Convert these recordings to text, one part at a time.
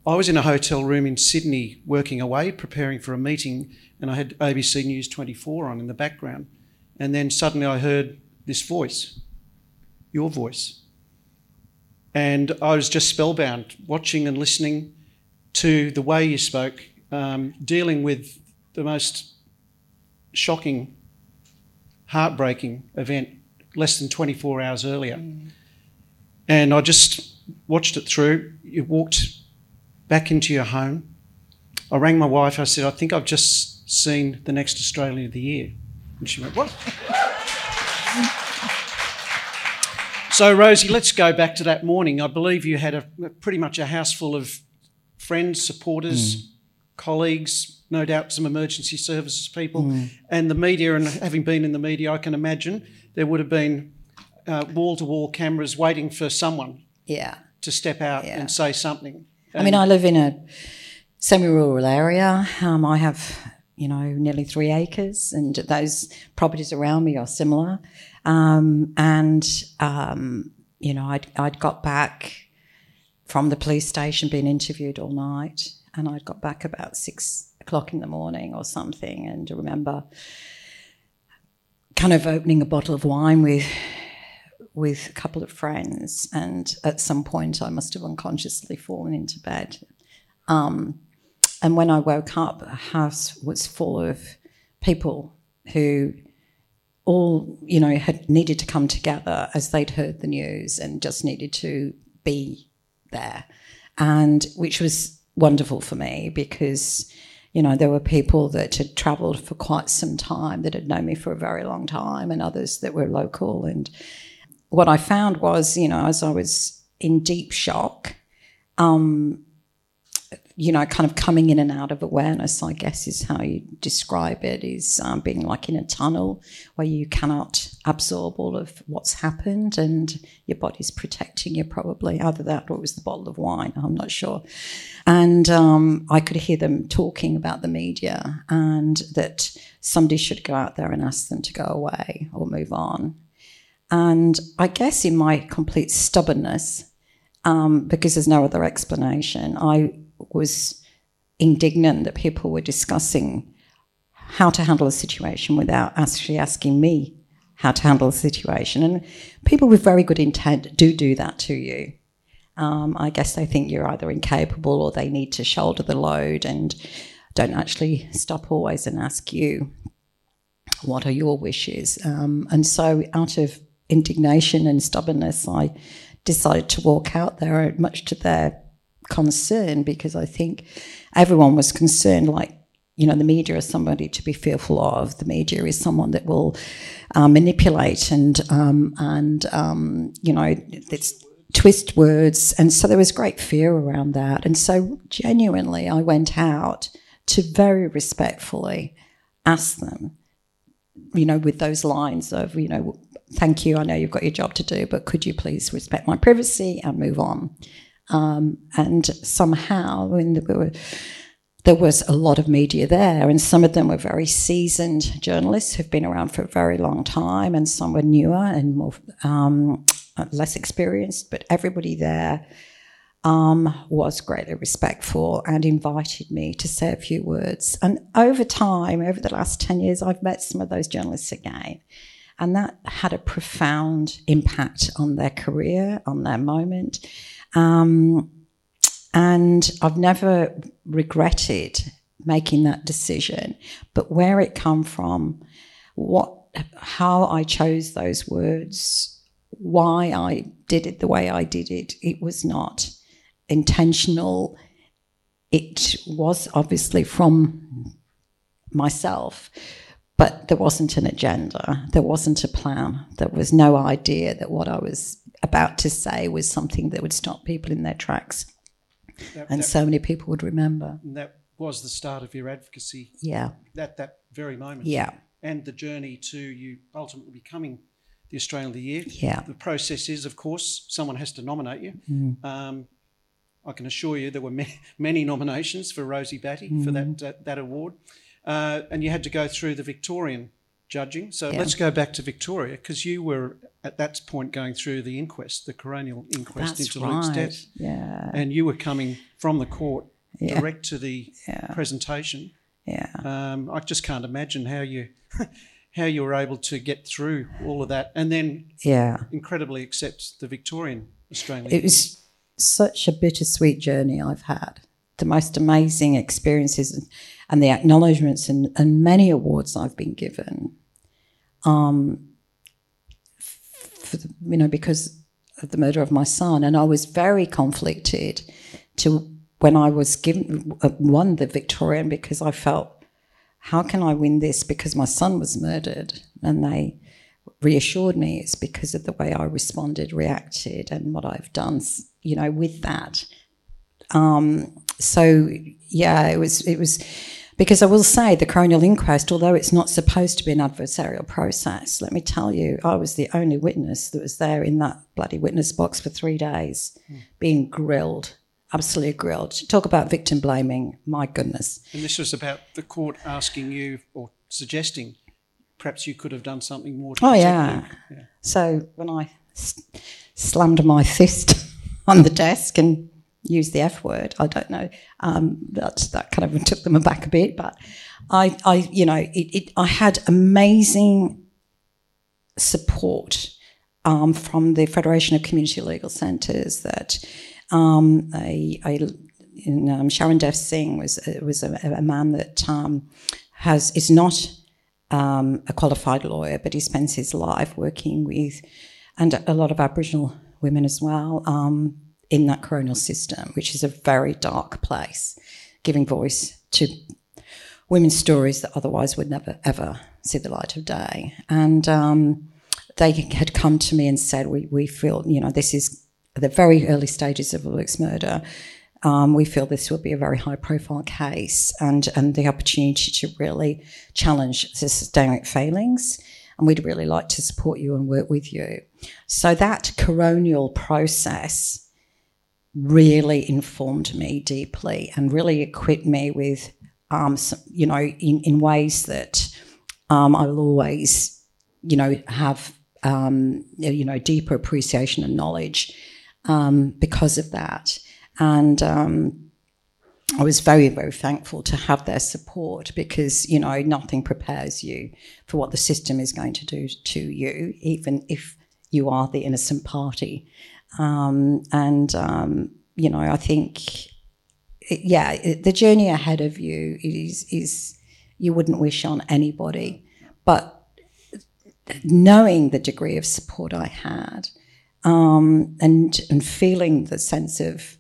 I was in a hotel room in Sydney working away, preparing for a meeting, and I had ABC News 24 on in the background. And then suddenly I heard this voice, your voice. And I was just spellbound, watching and listening to the way you spoke, dealing with the most shocking, heartbreaking event less than 24 hours earlier. And I just watched it through. You walked back into your home. I rang my wife. I said, I think I've just seen the next Australian of the Year. And she went, what? So, Rosie, let's go back to that morning. I believe you had pretty much a house full of friends, supporters, colleagues, no doubt some emergency services people, and the media. And having been in the media, I can imagine there would have been wall-to-wall cameras waiting for someone to step out and say something. I mean, I live in a semi-rural area. I have, nearly 3 acres, and those properties around me are similar. I'd got back from the police station, being interviewed all night, and I'd got back about 6 o'clock in the morning or something, and I remember kind of opening a bottle of wine with a couple of friends, and at some point I must have unconsciously fallen into bed. And when I woke up, the house was full of people who all, had needed to come together as they'd heard the news and just needed to be there, and which was wonderful for me because, there were people that had travelled for quite some time, that had known me for a very long time, and others that were local. And what I found was, as I was in deep shock, kind of coming in and out of awareness, I guess is how you describe it, is being like in a tunnel where you cannot absorb all of what's happened and your body's protecting you probably. Either that or it was the bottle of wine, I'm not sure. And I could hear them talking about the media and that somebody should go out there and ask them to go away or move on. And I guess in my complete stubbornness, because there's no other explanation, I was indignant that people were discussing how to handle a situation without actually asking me how to handle the situation. And people with very good intent do that to you. I guess they think you're either incapable or they need to shoulder the load and don't actually stop always and ask you, what are your wishes? And so out of indignation and stubbornness, I decided to walk out there, much to their concern, because I think everyone was concerned, like, the media is somebody to be fearful of. The media is someone that will manipulate and it's twist words. And so there was great fear around that. And so genuinely I went out to very respectfully ask them, with those lines of, thank you, I know you've got your job to do, but could you please respect my privacy and move on? And somehow, there was a lot of media there, and some of them were very seasoned journalists who've been around for a very long time, and some were newer and more less experienced, but everybody there was greatly respectful and invited me to say a few words. And over time, over the last 10 years, I've met some of those journalists again, and that had a profound impact on their career, on their moment. And I've never regretted making that decision, but where it come from, how I chose those words, why I did it the way I did it, it was not intentional. It was obviously from myself, but there wasn't an agenda. There wasn't a plan. There was no idea that what I was about to say was something that would stop people in their tracks. So many people would remember. And that was the start of your advocacy. Yeah. That very moment. Yeah. And the journey to you ultimately becoming the Australian of the Year. Yeah. The process is, of course, someone has to nominate you. I can assure you there were many nominations for Rosie Batty for that award. And you had to go through the Victorian judging. So Yeah. let's go back to Victoria, because you were at that point going through the inquest, the coronial inquest That's into Luke's right. death. Yeah. And you were coming from the court direct to the presentation. Yeah. I just can't imagine how you how you were able to get through all of that and then incredibly accept the Victorian Australian. It was such a bittersweet journey I've had. The most amazing experiences and the acknowledgements and many awards I've been given, because of the murder of my son. And I was very conflicted when I was won the Victorian, because I felt, how can I win this because my son was murdered? And they reassured me it's because of the way I reacted and what I've done, with that. It was because I will say the coronial inquest, although it's not supposed to be an adversarial process, let me tell you, I was the only witness that was there in that bloody witness box for 3 days, being grilled, absolutely grilled. Talk about victim blaming, my goodness. And this was about the court asking you or suggesting perhaps you could have done something more to protect Luke. Yeah. So when I slammed my fist on the desk and used the F word, I don't know, that kind of took them aback a bit, but I had amazing support from the Federation of Community Legal Centres. That Sharon Dev Singh was a man that is not a qualified lawyer, but he spends his life working with, and a lot of Aboriginal women as well, in that coronial system, which is a very dark place, giving voice to women's stories that otherwise would never, ever see the light of day. And they had come to me and said, we feel, this is the very early stages of Luke's murder. We feel this will be a very high-profile case and the opportunity to really challenge the systemic failings, and we'd really like to support you and work with you. So that coronial process really informed me deeply and really equipped me with, in ways that I will always, have, deeper appreciation and knowledge because of that. And I was very, very thankful to have their support because, nothing prepares you for what the system is going to do to you, even if you are the innocent party. I think, the journey ahead of you is you wouldn't wish on anybody, but knowing the degree of support I had, and feeling the sense of,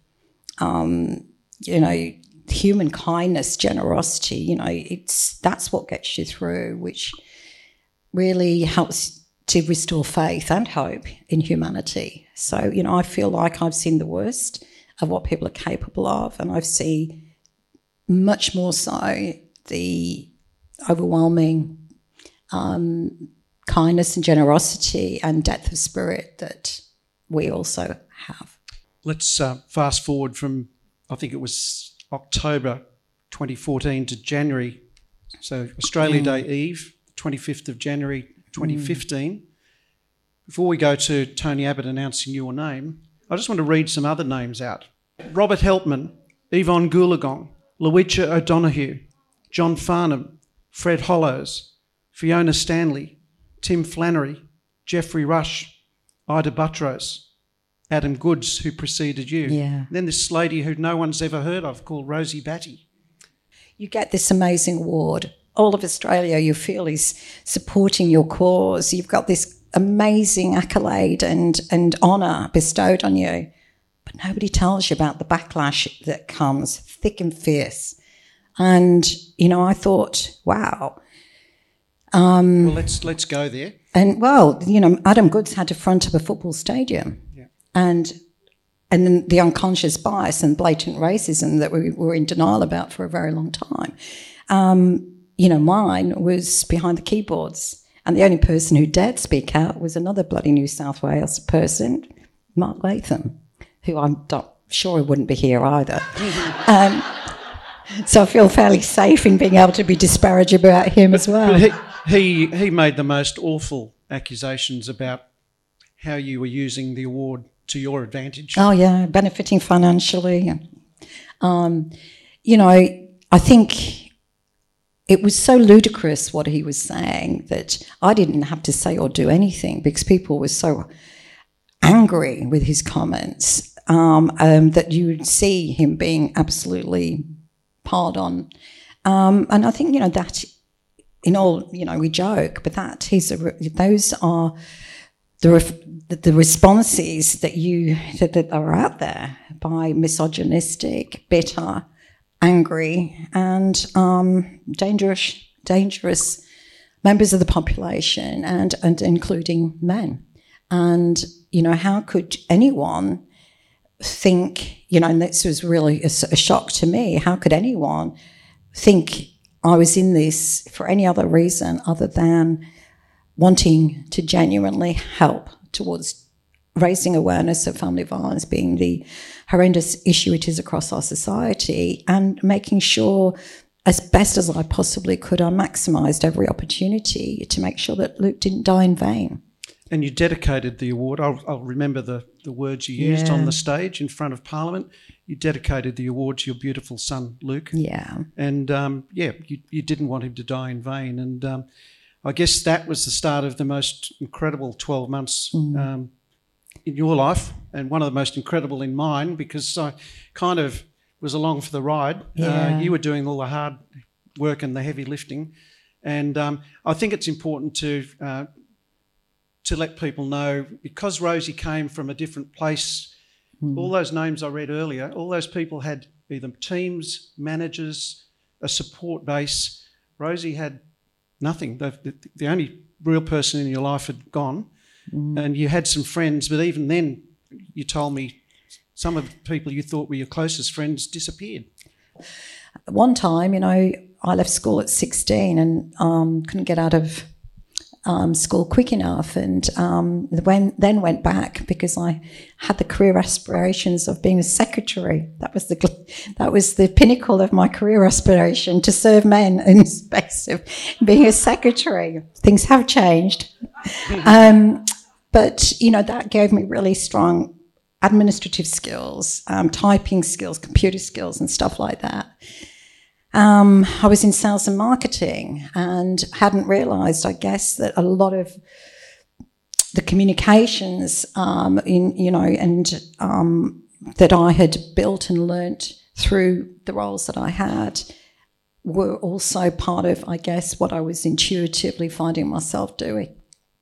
human kindness, generosity, that's what gets you through, which really helps to restore faith and hope in humanity. So, I feel like I've seen the worst of what people are capable of, and I've seen much more so the overwhelming kindness and generosity and depth of spirit that we also have. Let's fast forward from, I think it was October 2014 to January. So Australia Day Eve, 25th of January 2015. Before we go to Tony Abbott announcing your name, I just want to read some other names out. Robert Helpman, Yvonne Goolagong, Luicha O'Donoghue, John Farnham, Fred Hollows, Fiona Stanley, Tim Flannery, Jeffrey Rush, Ida Buttrose, Adam Goods, who preceded you. Yeah. And then this lady who no one's ever heard of called Rosie Batty. You get this amazing award. All of Australia, you feel, is supporting your cause. You've got this amazing accolade and honour bestowed on you. But nobody tells you about the backlash that comes thick and fierce. And, I thought, wow. Well, let's go there. And, Adam Goods had to front up a football stadium. Yeah. And then the unconscious bias and blatant racism that we were in denial about for a very long time. Mine was behind the keyboards. And the only person who dared speak out was another bloody New South Wales person, Mark Latham, who I'm not sure he wouldn't be here either. So I feel fairly safe in being able to be disparaging about him as well. he made the most awful accusations about how you were using the award to your advantage. Oh, yeah, benefiting financially. You know, I think it was so ludicrous what he was saying that I didn't have to say or do anything because people were so angry with his comments that you would see him being absolutely piled on. And I think, you know, that in all, you know, we joke, but those are the responses that are out there by misogynistic, bitter, angry, and dangerous members of the population, and including men. And you know, how could anyone think? You know, and this was really a shock to me. How could anyone think I was in this for any other reason other than wanting to genuinely help towards raising awareness of family violence being the horrendous issue it is across our society, and making sure, as best as I possibly could, I maximised every opportunity to make sure that Luke didn't die in vain. And you dedicated the award. I'll remember the words you used on the stage in front of Parliament. You dedicated the award to your beautiful son, Luke. Yeah. And, you didn't want him to die in vain. And I guess that was the start of the most incredible 12 months in your life, and one of the most incredible in mine, because I kind of was along for the ride. Yeah. You were doing all the hard work and the heavy lifting. And I think it's important to let people know, because Rosie came from a different place, all those names I read earlier, all those people had either teams, managers, a support base. Rosie had nothing. The only real person in your life had gone, and you had some friends, but even then, you told me some of the people you thought were your closest friends disappeared. One time, you know, I left school at 16 and couldn't get out of school quick enough, and then went back because I had the career aspirations of being a secretary. That was the pinnacle of my career aspiration, to serve men in the space of being a secretary. Things have changed, but you know, that gave me really strong administrative skills, typing skills, computer skills, and stuff like that. I was in sales and marketing and hadn't realised, I guess, that a lot of the communications that I had built and learnt through the roles that I had were also part of, I guess, what I was intuitively finding myself doing.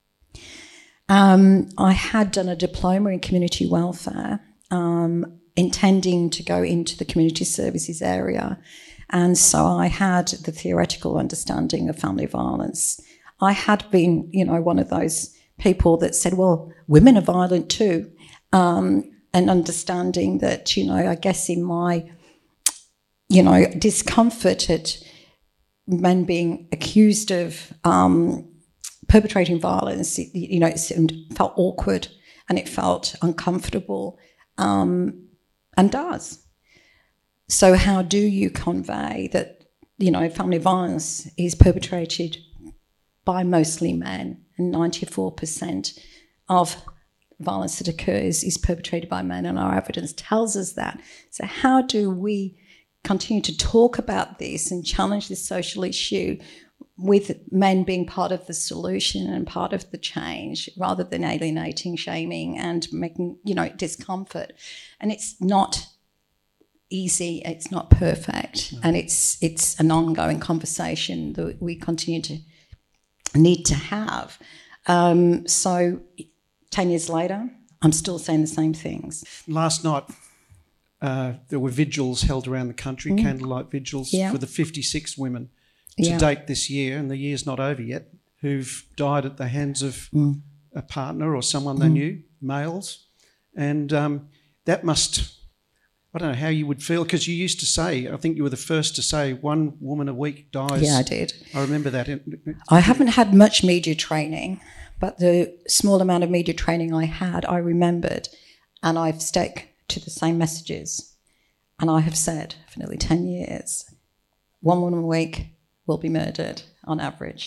I had done a diploma in community welfare, intending to go into the community services area. And so I had the theoretical understanding of family violence. I had been, you know, one of those people that said, well, women are violent too. And understanding that, you know, I guess in my, you know, discomfort at men being accused of perpetrating violence, you know, it felt awkward and it felt uncomfortable, and does. So how do you convey that, you know, family violence is perpetrated by mostly men, and 94% of violence that occurs is perpetrated by men, and our evidence tells us that. So how do we continue to talk about this and challenge this social issue with men being part of the solution and part of the change, rather than alienating, shaming, and making, you know, discomfort? And it's not easy, it's not perfect, and it's an ongoing conversation that we continue to need to have. So 10 years later, I'm still saying the same things. Last night, there were vigils held around the country, candlelight vigils, for the 56 women to date this year, and the year's not over yet, who've died at the hands of a partner or someone they knew, males. And that must... I don't know how you would feel, because you used to say, I think you were the first to say, 1 woman a week dies. Yeah, I did. I remember that. I haven't had much media training, but the small amount of media training I had, I remembered, and I've stuck to the same messages. And I have said for nearly 10 years, 1 woman a week will be murdered on average.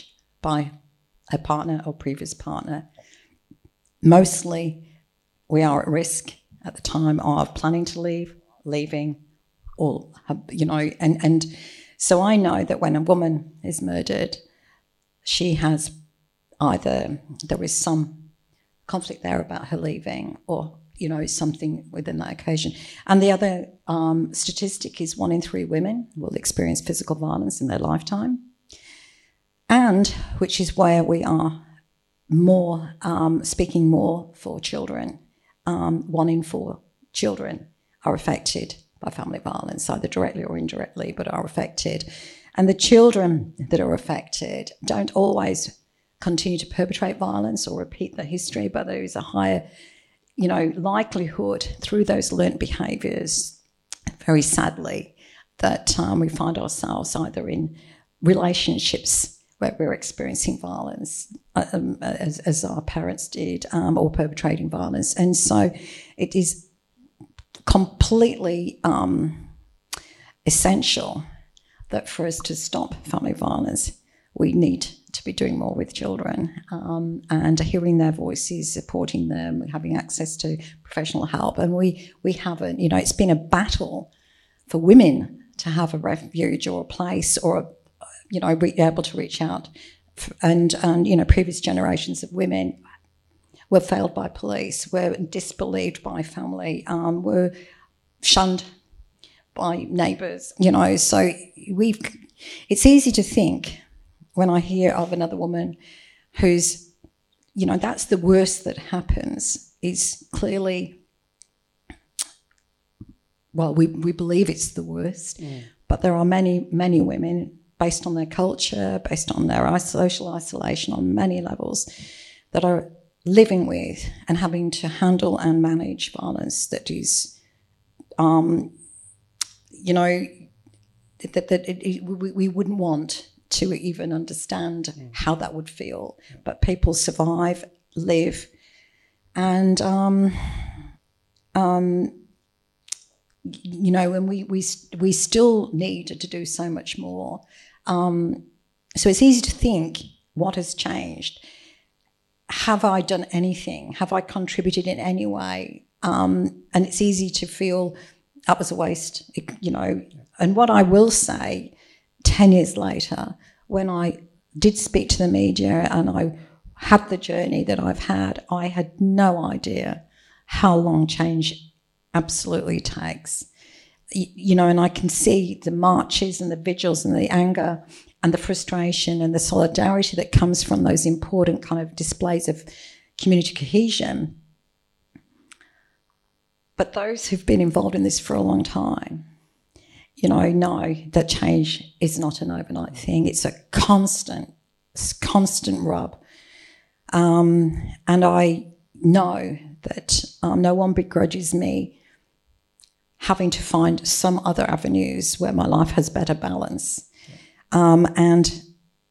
by a partner or previous partner. Mostly we are at risk at the time of planning to leave, leaving, or, and so I know that when a woman is murdered, she has either, there is some conflict there about her leaving or, something within that occasion. And the other statistic is 1 in 3 women will experience physical violence in their lifetime. And which is where we are more speaking more for children. 1 in 4 children are affected by family violence, either directly or indirectly, but are affected. And the children that are affected don't always continue to perpetrate violence or repeat the history, but there is a higher, likelihood through those learnt behaviours, very sadly, that we find ourselves either in relationships where we're experiencing violence, as our parents did, or perpetrating violence. And so it is completely essential that for us to stop family violence, we need to be doing more with children, and hearing their voices, supporting them, having access to professional help. And we haven't, it's been a battle for women to have a refuge or a place or be able to reach out. And previous generations of women were failed by police, were disbelieved by family, were shunned by neighbours, so it's easy to think when I hear of another woman who's, that's the worst that happens, is clearly, well, we believe it's the worst, but there are many, many women, based on their culture, based on their social isolation on many levels, that are living with and having to handle and manage violence that is, we wouldn't want to even understand how that would feel. But people survive, live, and and we still need to do so much more. So it's easy to think, what has changed? Have I done anything? Have I contributed in any way? And it's easy to feel that was a waste, And what I will say, 10 years later, when I did speak to the media and I had the journey that I've had, I had no idea how long change absolutely takes. And I can see the marches and the vigils and the anger and the frustration and the solidarity that comes from those important kind of displays of community cohesion. But those who've been involved in this for a long time, know that change is not an overnight thing. It's a constant rub. And I know that no one begrudges me having to find some other avenues where my life has better balance. And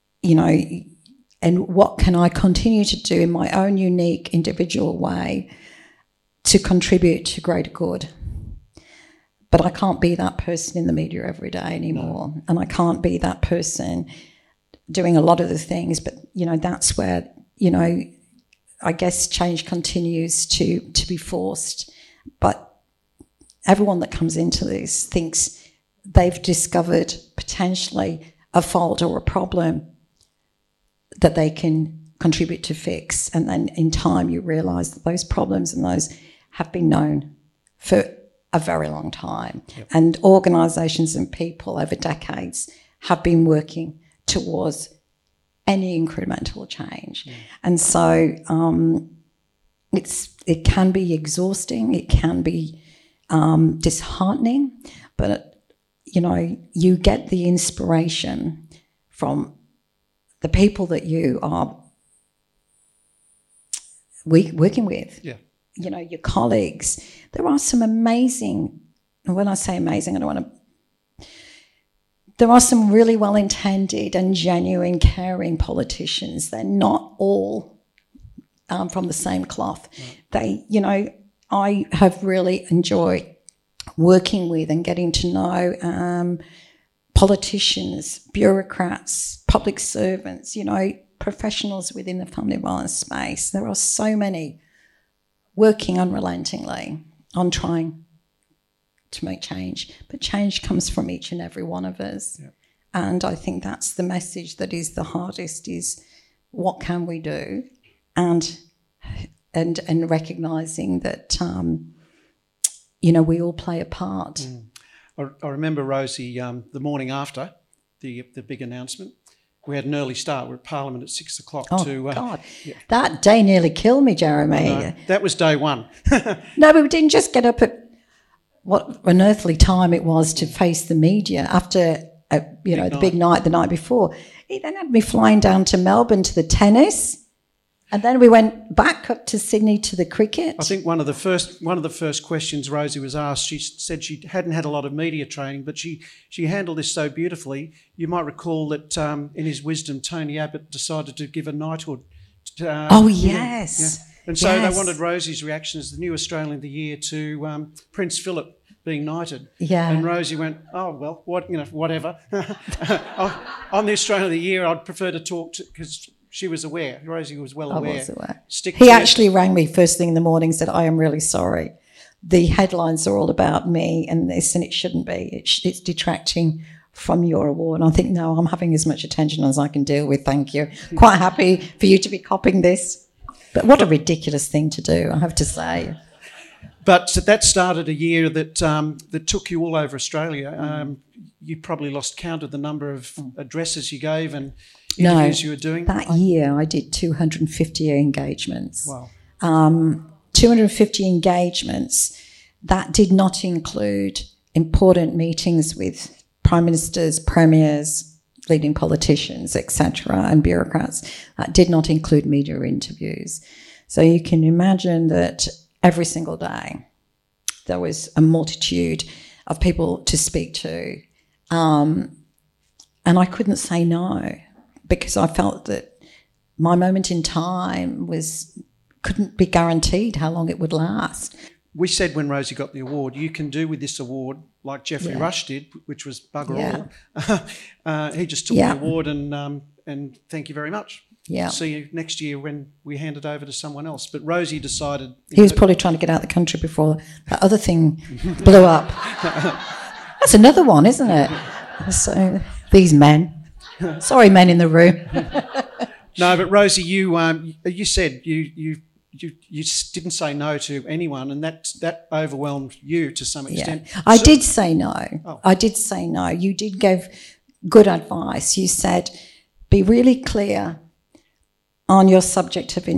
what can I continue to do in my own unique individual way to contribute to greater good? But I can't be that person in the media every day anymore. No. And I can't be that person doing a lot of the things. But, that's where, I guess change continues to be forced. But everyone that comes into this thinks they've discovered potentially a fault or a problem that they can contribute to fix. And then in time you realise that those problems and those have been known for a very long time. Yep. And organisations and people over decades have been working towards any incremental change. Yeah. And so it can be exhausting, it can be disheartening, but you get the inspiration from the people that you are working with. Yeah. Your colleagues. There are some amazing, and when I say amazing, I don't want to, there are some really well-intended and genuine, caring politicians. They're not all from the same cloth. Right. I have really enjoyed working with and getting to know politicians, bureaucrats, public servants, professionals within the family violence space. There are so many working unrelentingly on trying to make change, but change comes from each and every one of us. Yeah. And I think that's the message that is the hardest, is what can we do, and recognising that we all play a part. I remember, Rosie, the morning after the big announcement, we had an early start. We were at Parliament at 6 o'clock. God, that day nearly killed me, Jeremy. No, that was day one. No, but we didn't just get up at what unearthly time it was to face the media after the big night the night before. He then had me flying down to Melbourne to the tennis. And then we went back up to Sydney to the cricket. I think one of the first questions Rosie was asked, she said she hadn't had a lot of media training, but she handled this so beautifully. You might recall that in his wisdom, Tony Abbott decided to give a knighthood. Yes. Yeah. And so they wanted Rosie's reaction as the new Australian of the Year to Prince Philip being knighted. Yeah. And Rosie went, oh, well, whatever. On the Australian of the Year, I'd prefer to talk to, because she was aware. Rosie was well aware. I was aware. He actually rang me first thing in the morning, said, I am really sorry. The headlines are all about me and this, and it shouldn't be. It's detracting from your award. And I think, no, I'm having as much attention as I can deal with, thank you. Quite happy for you to be copying this. But what a ridiculous thing to do, I have to say. But that started a year that took you all over Australia. You probably lost count of the number of addresses you gave and interviews you were doing. That year I did 250 engagements. Wow. 250 engagements. That did not include important meetings with prime ministers, premiers, leading politicians, etc., and bureaucrats. That did not include media interviews. So you can imagine that every single day there was a multitude of people to speak to. And I couldn't say no, because I felt that my moment in time couldn't be guaranteed how long it would last. We said when Rosie got the award, you can do with this award like Geoffrey Rush did, which was bugger all. He just took the award and thank you very much. Yeah. See you next year when we hand it over to someone else. But Rosie decided... He was probably trying to get out of the country before that other thing blew up. That's another one, isn't it? So these men. Sorry, men in the room. No, but Rosie, you said you didn't say no to anyone, and that overwhelmed you to some extent. Yeah. I did say no. Oh. I did say no. You did give good advice. You said, be really clear on your subject of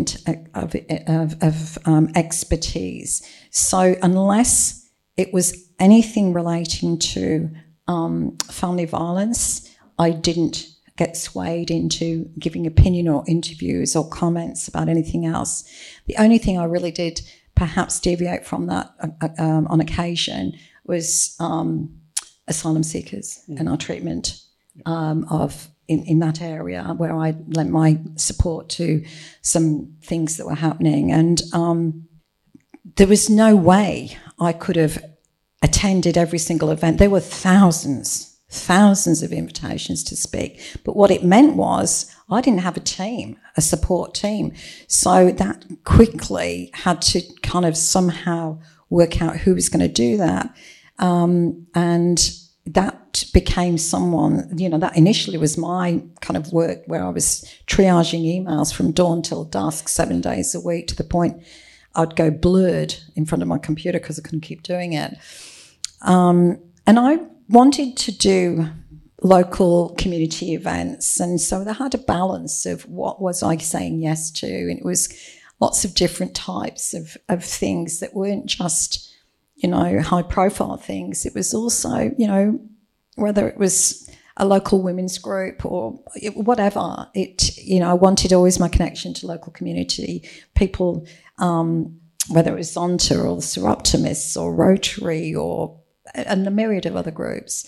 expertise. So unless it was anything relating to family violence, I didn't get swayed into giving opinion or interviews or comments about anything else. The only thing I really did perhaps deviate from that on occasion was asylum seekers and our treatment in that area, where I lent my support to some things that were happening. And there was no way I could have attended every single event. There were thousands of invitations to speak. But what it meant was I didn't have a support team. So that quickly had to kind of somehow work out who was going to do that. And that became someone, that initially was my kind of work, where I was triaging emails from dawn till dusk, 7 days a week, to the point I'd go blurred in front of my computer because I couldn't keep doing it. And I wanted to do local community events, and so they had a balance of what was I saying yes to, and it was lots of different types of things that weren't just high profile things. It was also whether it was a local women's group or whatever, I wanted always my connection to local community people, whether it was Zonta or the Seroptimists or Rotary or and a myriad of other groups.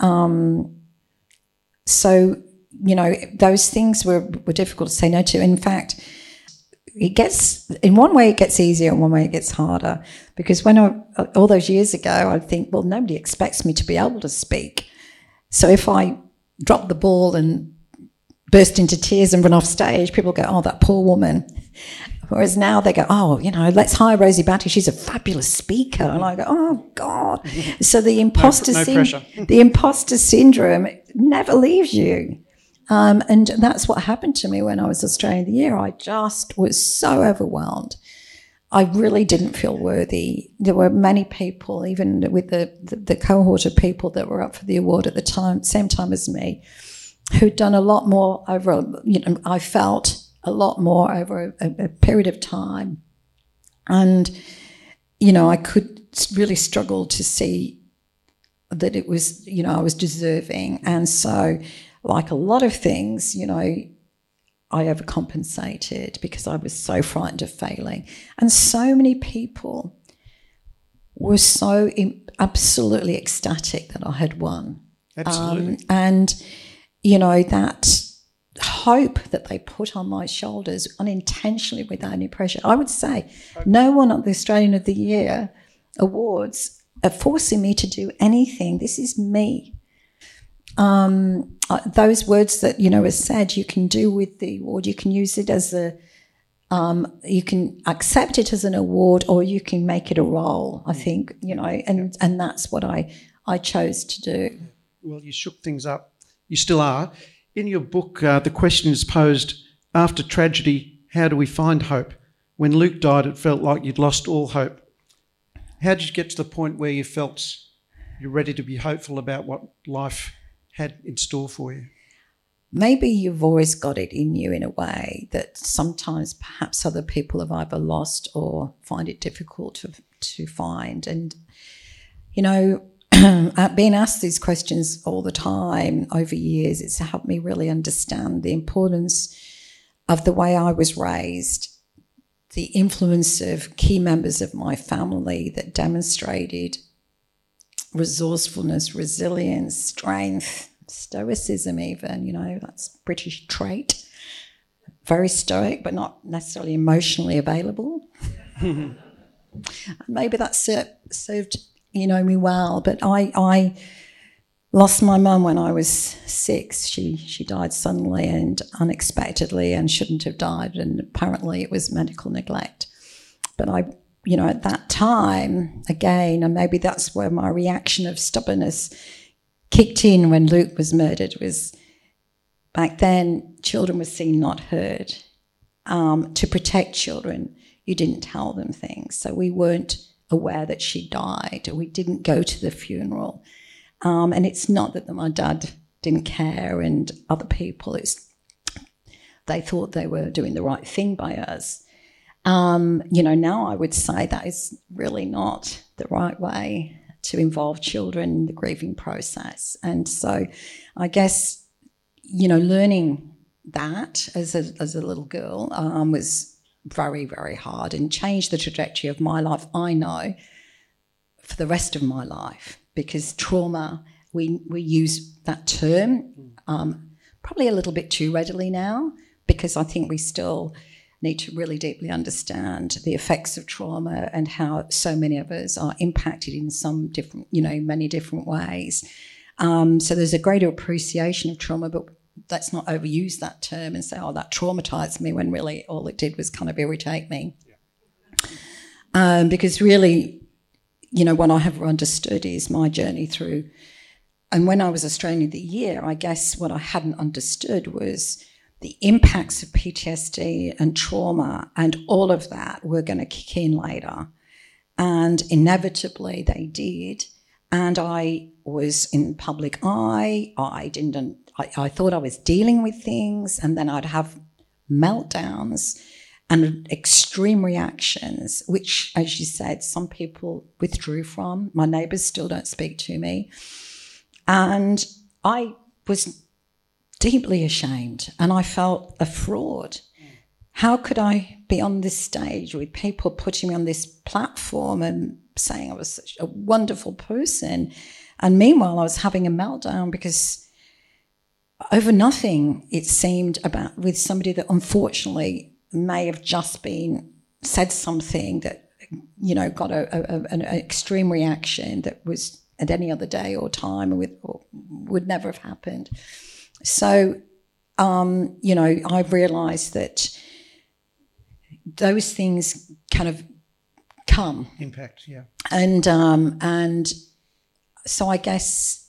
So, those things were difficult to say no to. In fact, in one way it gets easier, in one way it gets harder. Because when all those years ago, I'd think, well, nobody expects me to be able to speak. So if I drop the ball and burst into tears and run off stage, people go, oh, that poor woman. Whereas now they go, oh, let's hire Rosie Batty. She's a fabulous speaker. And I go, oh, God. So the imposter syndrome never leaves you. And that's what happened to me when I was Australian of the Year. I just was so overwhelmed. I really didn't feel worthy. There were many people, even with the cohort of people that were up for the award at the same time as me, who'd done a lot more over, I felt a lot more over a period of time. And, I could really struggle to see that it was, I was deserving. And so, like a lot of things, I overcompensated because I was so frightened of failing. And so many people were so absolutely ecstatic that I had won. Absolutely. That hope that they put on my shoulders unintentionally without any pressure. I would say no one at the Australian of the Year Awards are forcing me to do anything. This is me. Those words that, are said, you can do with the award. You can use it as you can accept it as an award, or you can make it a role, I think, and that's what I chose to do. Well, you shook things up. You still are. In your book, the question is posed, after tragedy, how do we find hope? When Luke died, it felt like you'd lost all hope. How did you get to the point where you felt you're ready to be hopeful about what life had in store for you? Maybe you've always got it in you in a way that sometimes perhaps other people have either lost or find it difficult to find. And, being asked these questions all the time over years, it's helped me really understand the importance of the way I was raised, the influence of key members of my family that demonstrated resourcefulness, resilience, strength, stoicism even, that's a British trait. Very stoic, but not necessarily emotionally available. Maybe that served, me well. But I lost my mum when I was 6. She died suddenly and unexpectedly and shouldn't have died, and apparently it was medical neglect. But at that time, again, and maybe that's where my reaction of stubbornness kicked in when Luke was murdered, was back then children were seen, not heard. To protect children, you didn't tell them things. So we weren't aware that she died. We didn't go to the funeral. And it's not that my dad didn't care and other people, they thought they were doing the right thing by us. Now I would say that is really not the right way to involve children in the grieving process. And so I guess, learning that as a little girl was very, very hard and changed the trajectory of my life, I know, for the rest of my life, because trauma, we use that term probably a little bit too readily now, because I think we still need to really deeply understand the effects of trauma and how so many of us are impacted in some different, many different ways. So there's a greater appreciation of trauma, but let's not overuse that term and say, oh, that traumatised me, when really all it did was kind of irritate me. Yeah. Because really, what I have understood is my journey through, and when I was Australian of the Year, I guess what I hadn't understood was the impacts of PTSD and trauma and all of that were going to kick in later. And inevitably they did. And I was in public eye. I thought I was dealing with things, and then I'd have meltdowns and extreme reactions, which, as you said, some people withdrew from. My neighbours still don't speak to me. And I was deeply ashamed, and I felt a fraud. How could I be on this stage with people putting me on this platform and saying I was such a wonderful person, and meanwhile I was having a meltdown because over nothing, it seemed, about with somebody that unfortunately may have just said something that, got an extreme reaction that was at any other day or time or would never have happened. So I've realised that those things kind of come. Impact, yeah. And so I guess,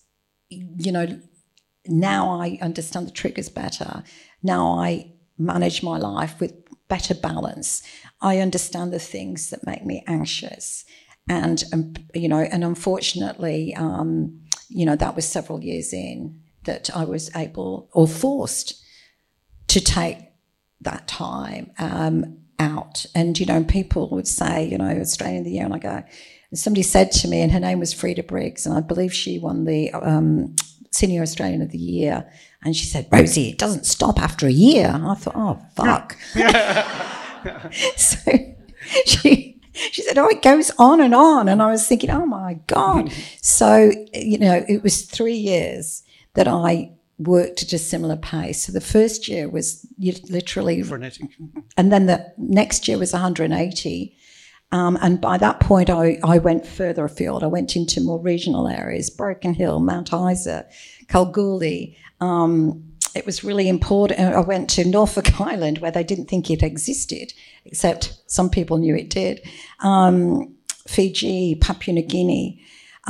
now I understand the triggers better. Now I manage my life with better balance. I understand the things that make me anxious. And unfortunately, that was several years in that I was able or forced to take that time out. And, people would say, Australian of the Year, and I go, and somebody said to me, and her name was Frida Briggs, and I believe she won the Senior Australian of the Year, and she said, Rosie, it doesn't stop after a year. And I thought, oh, fuck. So she said, oh, it goes on. And I was thinking, oh, my God. So, it was 3 years that I worked at a similar pace. So the first year was literally... frenetic. And then the next year was 180. And by that point, I went further afield. I went into more regional areas, Broken Hill, Mount Isa, Kalgoorlie. It was really important. I went to Norfolk Island, where they didn't think it existed, except some people knew it did. Fiji, Papua New Guinea.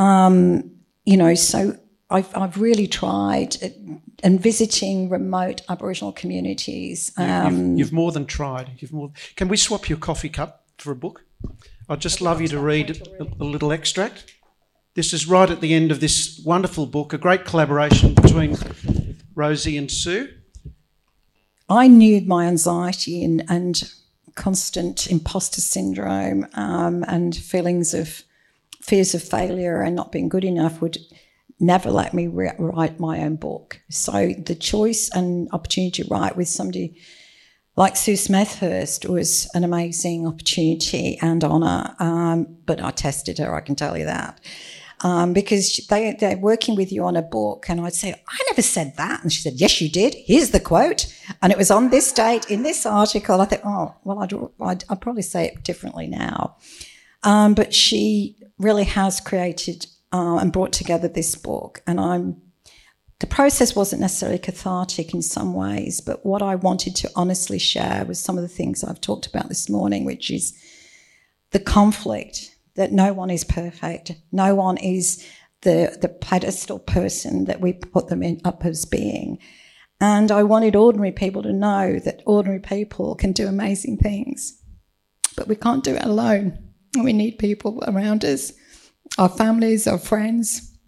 So I've really tried, and visiting remote Aboriginal communities. You've more than tried. Can we swap your coffee cup for a book? I'd just love you to read a little extract. This is right at the end of this wonderful book, a great collaboration between Rosie and Sue. I knew my anxiety and constant imposter syndrome and fears of failure and not being good enough would never let me write my own book. So the choice and opportunity to write with somebody like Sue Smethurst was an amazing opportunity and honour, but I tested her, I can tell you that. Because they're working with you on a book, and I'd say, I never said that. And she said, yes, you did. Here's the quote. And it was on this date in this article. I thought, oh, well, I'd probably say it differently now. But she really has created and brought together this book. And the process wasn't necessarily cathartic in some ways, but what I wanted to honestly share was some of the things I've talked about this morning, which is the conflict, that no one is perfect. No one is the pedestal person that we put them up as being. And I wanted ordinary people to know that ordinary people can do amazing things. But we can't do it alone. We need people around us, our families, our friends.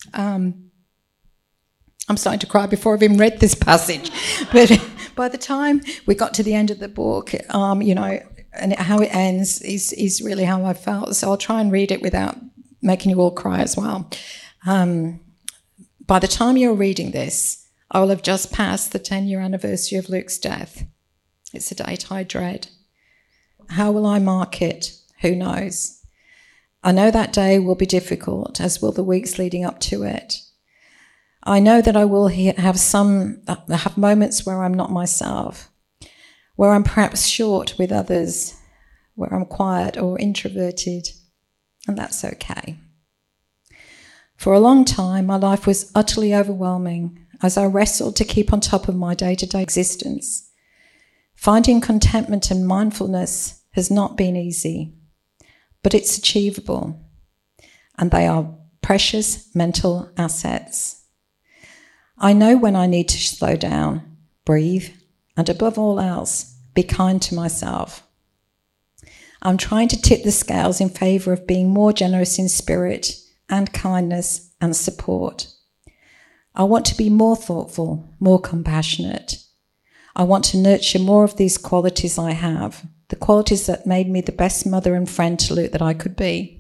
I'm starting to cry before I've even read this passage. But by the time we got to the end of the book, and how it ends is really how I felt. So I'll try and read it without making you all cry as well. By the time you're reading this, I will have just passed the 10-year anniversary of Luke's death. It's a date I dread. How will I mark it? Who knows? I know that day will be difficult, as will the weeks leading up to it. I know that I will have moments where I'm not myself, where I'm perhaps short with others, where I'm quiet or introverted, and that's okay. For a long time, my life was utterly overwhelming as I wrestled to keep on top of my day-to-day existence. Finding contentment and mindfulness has not been easy, but it's achievable, and they are precious mental assets. I know when I need to slow down, breathe, and above all else, be kind to myself. I'm trying to tip the scales in favour of being more generous in spirit and kindness and support. I want to be more thoughtful, more compassionate. I want to nurture more of these qualities I have, the qualities that made me the best mother and friend to Luke that I could be.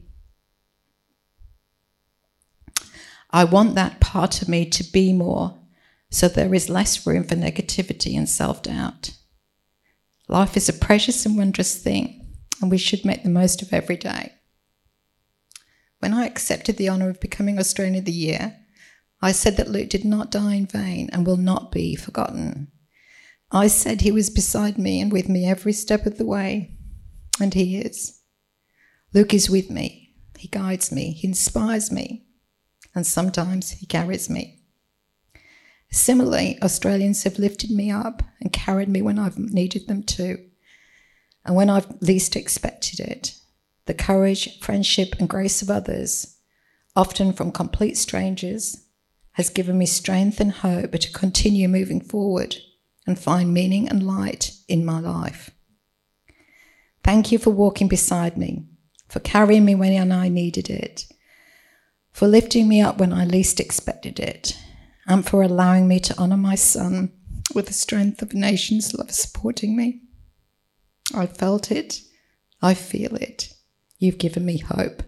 I want that part of me to be more, so there is less room for negativity and self-doubt. Life is a precious and wondrous thing, and we should make the most of every day. When I accepted the honour of becoming Australian of the Year, I said that Luke did not die in vain and will not be forgotten. I said he was beside me and with me every step of the way, and he is. Luke is with me, he guides me, he inspires me, and sometimes he carries me. Similarly, Australians have lifted me up and carried me when I've needed them to, and when I've least expected it. The courage, friendship and grace of others, often from complete strangers, has given me strength and hope to continue moving forward and find meaning and light in my life. Thank you for walking beside me, for carrying me when I needed it, for lifting me up when I least expected it, and for allowing me to honour my son with the strength of a nation's love supporting me. I felt it. I feel it. You've given me hope.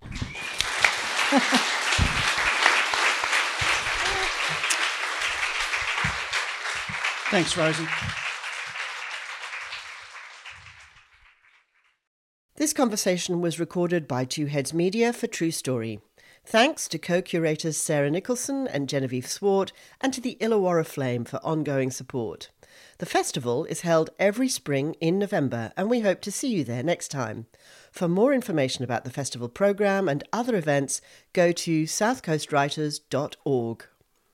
Thanks, Rosie. This conversation was recorded by Two Heads Media for True Story. Thanks to co-curators Sarah Nicholson and Genevieve Swart, and to the Illawarra Flame for ongoing support. The festival is held every spring in November, and we hope to see you there next time. For more information about the festival programme and other events, go to southcoastwriters.org.